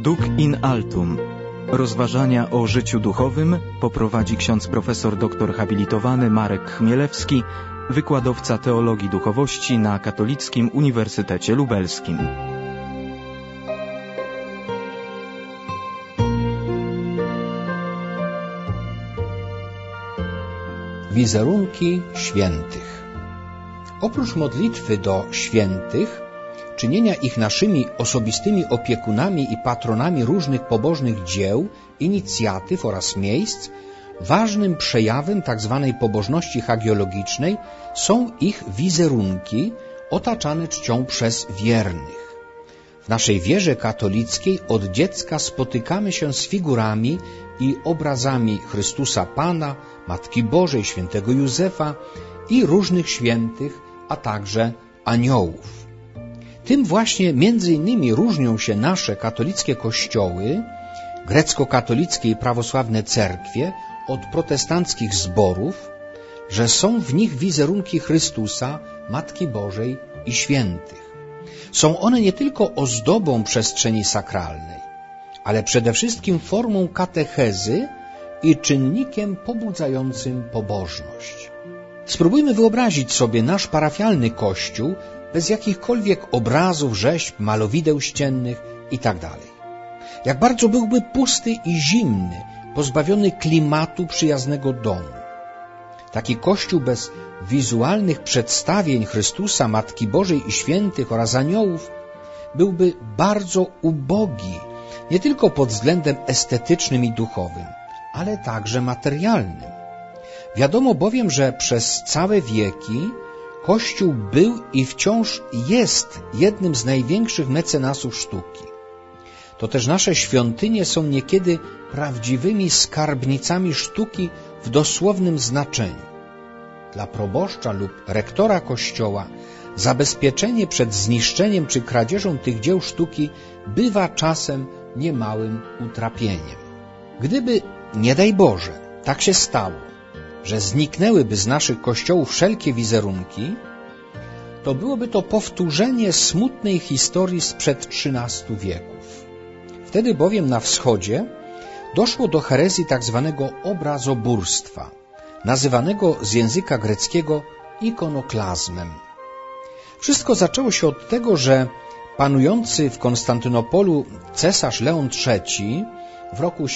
Duc in altum. Rozważania o życiu duchowym poprowadzi ksiądz profesor dr habilitowany Marek Chmielewski, wykładowca teologii duchowości na Katolickim Uniwersytecie Lubelskim. Wizerunki świętych. Oprócz modlitwy do świętych, czynienia ich naszymi osobistymi opiekunami i patronami różnych pobożnych dzieł, inicjatyw oraz miejsc, ważnym przejawem tzw. pobożności hagiologicznej są ich wizerunki otaczane czcią przez wiernych. W naszej wierze katolickiej od dziecka spotykamy się z figurami i obrazami Chrystusa Pana, Matki Bożej, świętego Józefa i różnych świętych, a także aniołów. Tym właśnie między innymi różnią się nasze katolickie kościoły, grecko-katolickie i prawosławne cerkwie od protestanckich zborów, że są w nich wizerunki Chrystusa, Matki Bożej i świętych. Są one nie tylko ozdobą przestrzeni sakralnej, ale przede wszystkim formą katechezy i czynnikiem pobudzającym pobożność. Spróbujmy wyobrazić sobie nasz parafialny kościół bez jakichkolwiek obrazów, rzeźb, malowideł ściennych itd. Jak bardzo byłby pusty i zimny, pozbawiony klimatu przyjaznego domu. Taki kościół bez wizualnych przedstawień Chrystusa, Matki Bożej i świętych oraz aniołów byłby bardzo ubogi, nie tylko pod względem estetycznym i duchowym, ale także materialnym. Wiadomo bowiem, że przez całe wieki Kościół był i wciąż jest jednym z największych mecenasów sztuki. To też nasze świątynie są niekiedy prawdziwymi skarbnicami sztuki w dosłownym znaczeniu. Dla proboszcza lub rektora kościoła zabezpieczenie przed zniszczeniem czy kradzieżą tych dzieł sztuki bywa czasem niemałym utrapieniem. Gdyby, nie daj Boże, tak się stało, że zniknęłyby z naszych kościołów wszelkie wizerunki, to byłoby to powtórzenie smutnej historii sprzed XIII wieków. Wtedy bowiem na wschodzie doszło do herezji tzw. obrazoburstwa, nazywanego z języka greckiego ikonoklazmem. Wszystko zaczęło się od tego, że panujący w Konstantynopolu cesarz Leon III w roku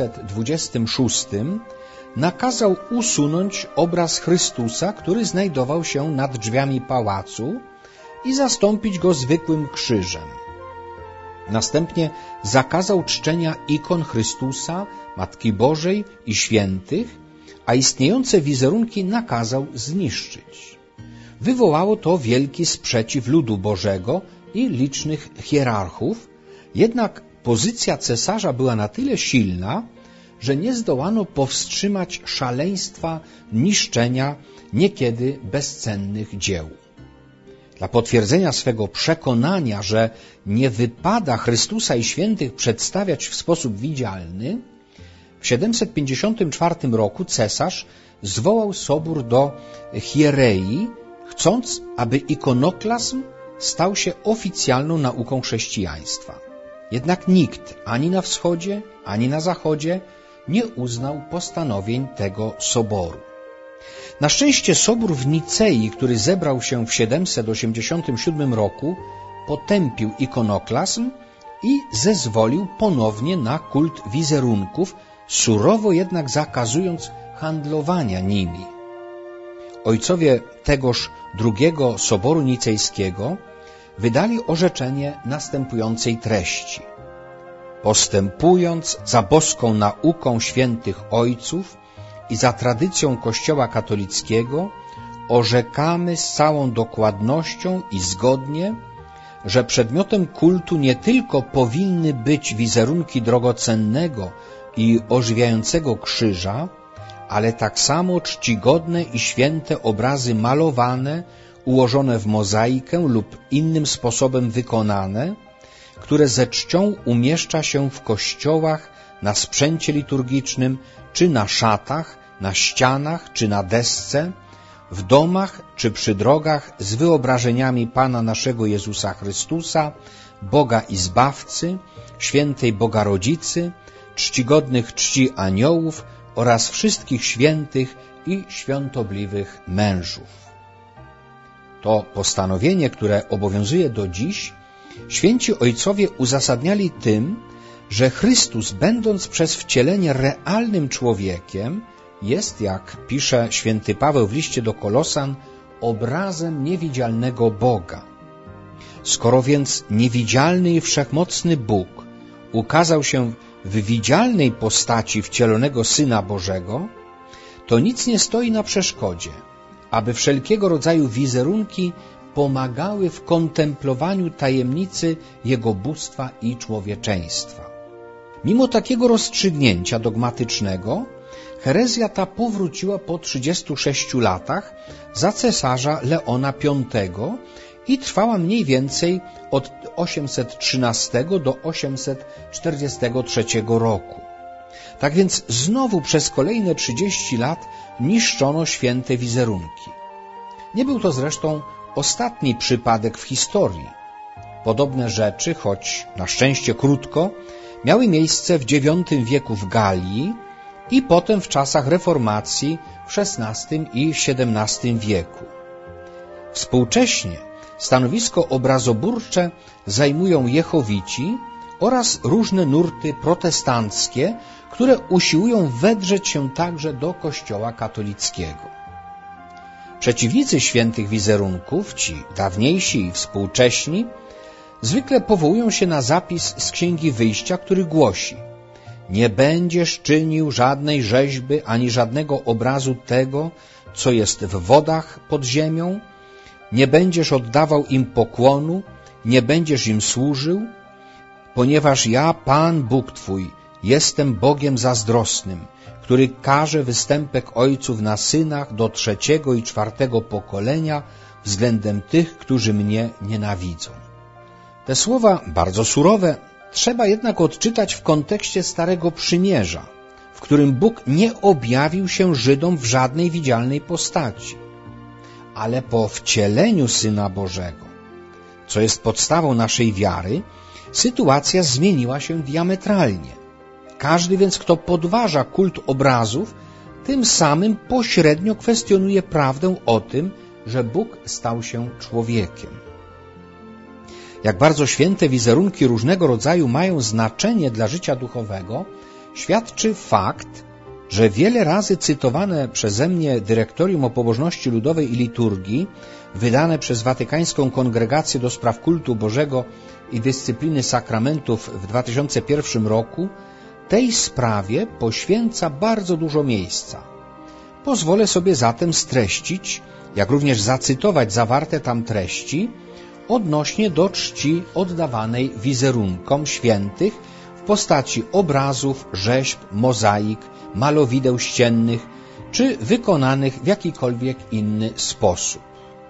726 nakazał usunąć obraz Chrystusa, który znajdował się nad drzwiami pałacu, i zastąpić go zwykłym krzyżem. Następnie zakazał czczenia ikon Chrystusa, Matki Bożej i świętych, a istniejące wizerunki nakazał zniszczyć. Wywołało to wielki sprzeciw ludu Bożego i licznych hierarchów, jednak pozycja cesarza była na tyle silna, że nie zdołano powstrzymać szaleństwa niszczenia niekiedy bezcennych dzieł. Dla potwierdzenia swego przekonania, że nie wypada Chrystusa i świętych przedstawiać w sposób widzialny, w 754 roku cesarz zwołał sobór do Hierei, chcąc, aby ikonoklazm stał się oficjalną nauką chrześcijaństwa. Jednak nikt ani na wschodzie, ani na zachodzie nie uznał postanowień tego soboru. Na szczęście sobór w Nicei, który zebrał się w 787 roku, potępił ikonoklazm i zezwolił ponownie na kult wizerunków, surowo jednak zakazując handlowania nimi. Ojcowie tegoż drugiego soboru nicejskiego wydali orzeczenie następującej treści. Postępując za boską nauką świętych ojców i za tradycją Kościoła katolickiego, orzekamy z całą dokładnością i zgodnie, że przedmiotem kultu nie tylko powinny być wizerunki drogocennego i ożywiającego krzyża, ale tak samo czcigodne i święte obrazy malowane, ułożone w mozaikę lub innym sposobem wykonane, które ze czcią umieszcza się w kościołach, na sprzęcie liturgicznym, czy na szatach, na ścianach, czy na desce, w domach, czy przy drogach z wyobrażeniami Pana naszego Jezusa Chrystusa, Boga i Zbawcy, świętej Bogarodzicy, czcigodnych czci aniołów oraz wszystkich świętych i świątobliwych mężów. To postanowienie, które obowiązuje do dziś, święci ojcowie uzasadniali tym, że Chrystus, będąc przez wcielenie realnym człowiekiem, jest, jak pisze święty Paweł w liście do Kolosan, obrazem niewidzialnego Boga. Skoro więc niewidzialny i wszechmocny Bóg ukazał się w widzialnej postaci wcielonego Syna Bożego, to nic nie stoi na przeszkodzie, aby wszelkiego rodzaju wizerunki pomagały w kontemplowaniu tajemnicy Jego bóstwa i człowieczeństwa. Mimo takiego rozstrzygnięcia dogmatycznego, herezja ta powróciła po 36 latach za cesarza Leona V i trwała mniej więcej od 813 do 843 roku. Tak więc znowu przez kolejne 30 lat niszczono święte wizerunki. Nie był to zresztą ostatni przypadek w historii. Podobne rzeczy, choć na szczęście krótko, miały miejsce w IX wieku w Galii i potem w czasach reformacji w XVI i XVII wieku. Współcześnie stanowisko obrazoburcze zajmują jehowici oraz różne nurty protestanckie, które usiłują wedrzeć się także do Kościoła katolickiego. Przeciwnicy świętych wizerunków, ci dawniejsi i współcześni, zwykle powołują się na zapis z Księgi Wyjścia, który głosi: nie będziesz czynił żadnej rzeźby ani żadnego obrazu tego, co jest w wodach pod ziemią, nie będziesz oddawał im pokłonu, nie będziesz im służył, ponieważ ja, Pan Bóg Twój, jestem Bogiem zazdrosnym, który karze występek ojców na synach do 3. i 4. pokolenia względem tych, którzy mnie nienawidzą. Te słowa, bardzo surowe, trzeba jednak odczytać w kontekście Starego Przymierza, w którym Bóg nie objawił się Żydom w żadnej widzialnej postaci. Ale po wcieleniu Syna Bożego, co jest podstawą naszej wiary, sytuacja zmieniła się diametralnie. Każdy więc, kto podważa kult obrazów, tym samym pośrednio kwestionuje prawdę o tym, że Bóg stał się człowiekiem. Jak bardzo święte wizerunki różnego rodzaju mają znaczenie dla życia duchowego, świadczy fakt, że wiele razy cytowane przeze mnie Dyrektorium o Pobożności Ludowej i Liturgii, wydane przez Watykańską Kongregację do Spraw Kultu Bożego i Dyscypliny Sakramentów w 2001 roku, tej sprawie poświęca bardzo dużo miejsca. Pozwolę sobie zatem streścić, jak również zacytować zawarte tam treści odnośnie do czci oddawanej wizerunkom świętych w postaci obrazów, rzeźb, mozaik, malowideł ściennych czy wykonanych w jakikolwiek inny sposób.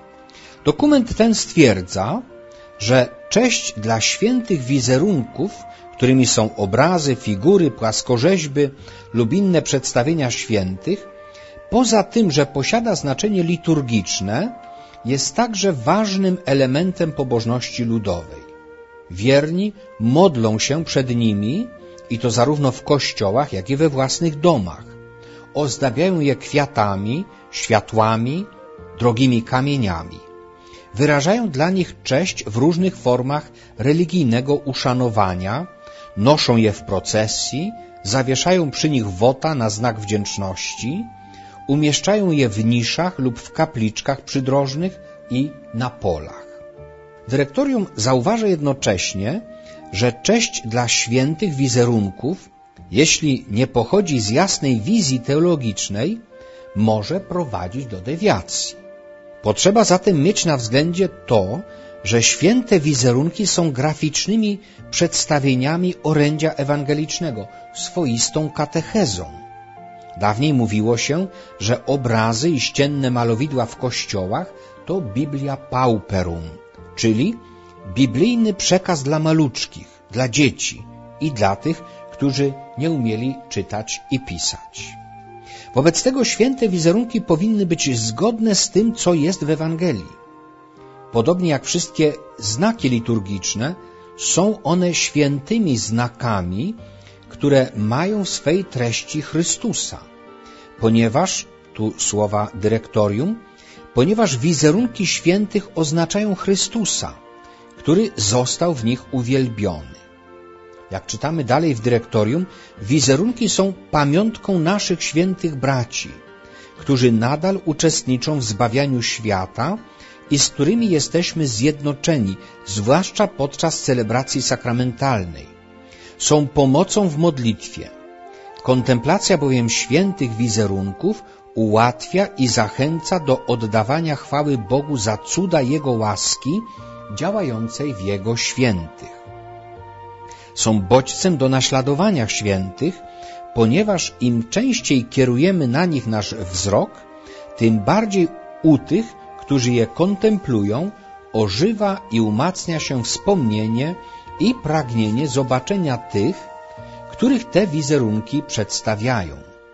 Dokument ten stwierdza, że cześć dla świętych wizerunków, którymi są obrazy, figury, płaskorzeźby lub inne przedstawienia świętych, poza tym, że posiada znaczenie liturgiczne, jest także ważnym elementem pobożności ludowej. Wierni modlą się przed nimi, i to zarówno w kościołach, jak i we własnych domach. Ozdabiają je kwiatami, światłami, drogimi kamieniami. Wyrażają dla nich cześć w różnych formach religijnego uszanowania, noszą je w procesji, zawieszają przy nich wota na znak wdzięczności, umieszczają je w niszach lub w kapliczkach przydrożnych i na polach. Dyrektorium zauważa jednocześnie, że cześć dla świętych wizerunków, jeśli nie pochodzi z jasnej wizji teologicznej, może prowadzić do dewiacji. Potrzeba zatem mieć na względzie to, że święte wizerunki są graficznymi przedstawieniami orędzia ewangelicznego, swoistą katechezą. Dawniej mówiło się, że obrazy i ścienne malowidła w kościołach to Biblia Pauperum, czyli biblijny przekaz dla maluczkich, dla dzieci i dla tych, którzy nie umieli czytać i pisać. Wobec tego święte wizerunki powinny być zgodne z tym, co jest w Ewangelii. Podobnie jak wszystkie znaki liturgiczne są one świętymi znakami, które mają w swej treści Chrystusa, ponieważ, tu słowa dyrektorium, ponieważ wizerunki świętych oznaczają Chrystusa, który został w nich uwielbiony. Jak czytamy dalej w dyrektorium, wizerunki są pamiątką naszych świętych braci, którzy nadal uczestniczą w zbawianiu świata i z którymi jesteśmy zjednoczeni, zwłaszcza podczas celebracji sakramentalnej. Są pomocą w modlitwie. Kontemplacja bowiem świętych wizerunków ułatwia i zachęca do oddawania chwały Bogu za cuda Jego łaski działającej w Jego świętych. Są bodźcem do naśladowania świętych, ponieważ im częściej kierujemy na nich nasz wzrok, tym bardziej u tych, którzy je kontemplują, ożywa i umacnia się wspomnienie i pragnienie zobaczenia tych, których te wizerunki przedstawiają.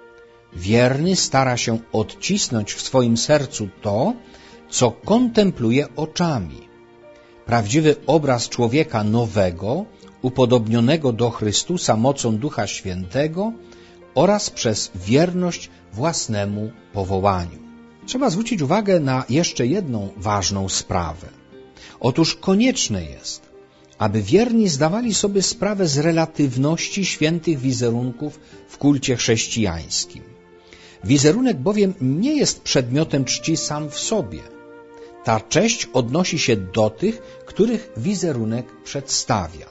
Wierny stara się odcisnąć w swoim sercu to, co kontempluje oczami. Prawdziwy obraz człowieka nowego, upodobnionego do Chrystusa mocą Ducha Świętego oraz przez wierność własnemu powołaniu. Trzeba zwrócić uwagę na jeszcze jedną ważną sprawę. Otóż konieczne jest, aby wierni zdawali sobie sprawę z relatywności świętych wizerunków w kulcie chrześcijańskim. Wizerunek bowiem nie jest przedmiotem czci sam w sobie. Ta cześć odnosi się do tych, których wizerunek przedstawia.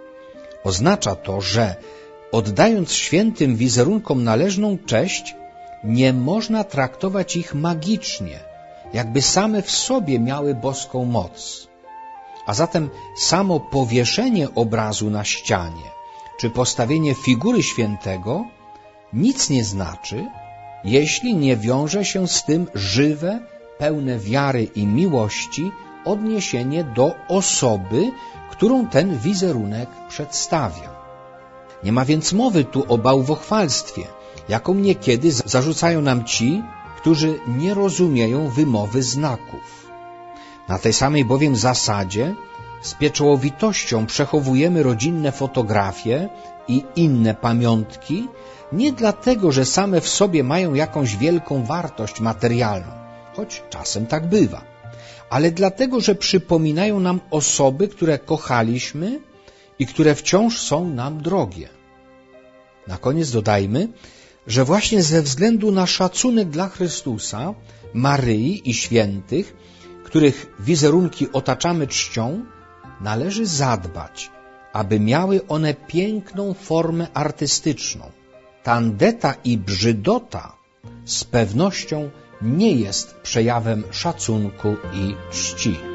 Oznacza to, że oddając świętym wizerunkom należną cześć, nie można traktować ich magicznie, jakby same w sobie miały boską moc. A zatem samo powieszenie obrazu na ścianie, czy postawienie figury świętego nic nie znaczy, jeśli nie wiąże się z tym żywe, pełne wiary i miłości odniesienie do osoby, którą ten wizerunek przedstawia. Nie ma więc mowy tu o bałwochwalstwie, jaką niekiedy zarzucają nam ci, którzy nie rozumieją wymowy znaków. Na tej samej bowiem zasadzie z pieczołowitością przechowujemy rodzinne fotografie i inne pamiątki, nie dlatego, że same w sobie mają jakąś wielką wartość materialną, choć czasem tak bywa, ale dlatego, że przypominają nam osoby, które kochaliśmy i które wciąż są nam drogie. Na koniec dodajmy, że właśnie ze względu na szacunek dla Chrystusa, Maryi i świętych, których wizerunki otaczamy czcią, należy zadbać, aby miały one piękną formę artystyczną. Tandeta i brzydota z pewnością nie jest przejawem szacunku i czci.